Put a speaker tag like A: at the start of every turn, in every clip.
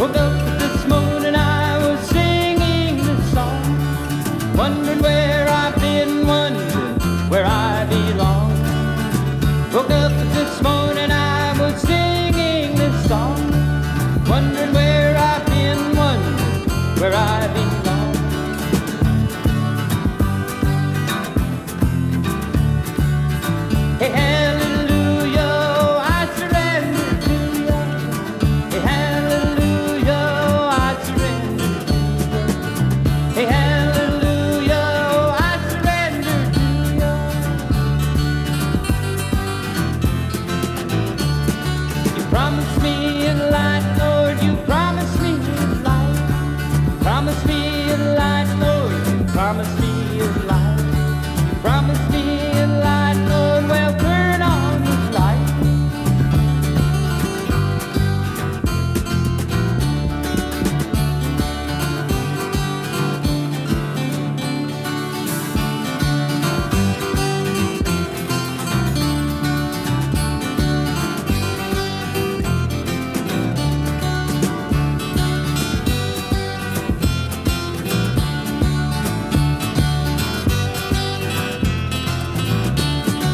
A: Woke up this morning, I was singing this song, wondering where I've been, wondering where I belong. Woke up this morning, I was singing this song, wondering where I've been, wondering where I belong. Hey, hallelujah, I surrender to you. Hey, hallelujah, I surrender to you. Hey, hallelujah, I surrender to you. You promised me a light, Lord, you promised me a light. Promised me a light, Lord, you promised me a light. You promised me a light, Lord, well, turn on the light.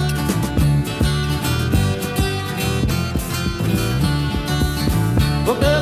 A: Woke up